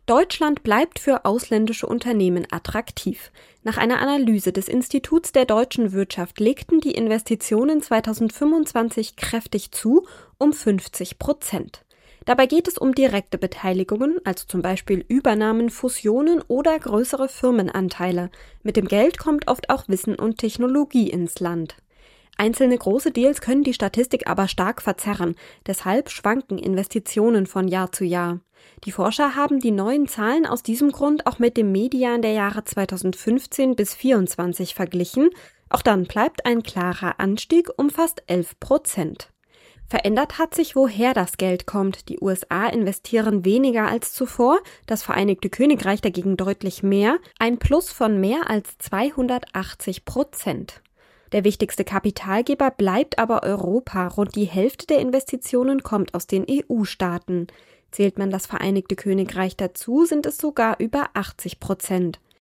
Deutschland bleibt für ausländische Unternehmen attraktiv. Nach einer Analyse des Instituts der deutschen Wirtschaft legten die Investitionen 2025 kräftig zu, um 50%. Dabei geht es um direkte Beteiligungen, also zum Beispiel Übernahmen, Fusionen oder größere Firmenanteile. Mit dem Geld kommt oft auch Wissen und Technologie ins Land. Einzelne große Deals können die Statistik aber stark verzerren, deshalb schwanken Investitionen von Jahr zu Jahr. Die Forscher haben die neuen Zahlen aus diesem Grund auch mit dem Median der Jahre 2015 bis 2024 verglichen. Auch dann bleibt ein klarer Anstieg um fast 11%. Verändert hat sich, woher das Geld kommt. Die USA investieren weniger als zuvor, das Vereinigte Königreich dagegen deutlich mehr, ein Plus von mehr als 280%. Der wichtigste Kapitalgeber bleibt aber Europa. Rund die Hälfte der Investitionen kommt aus den EU-Staaten. Zählt man das Vereinigte Königreich dazu, sind es sogar über 80%.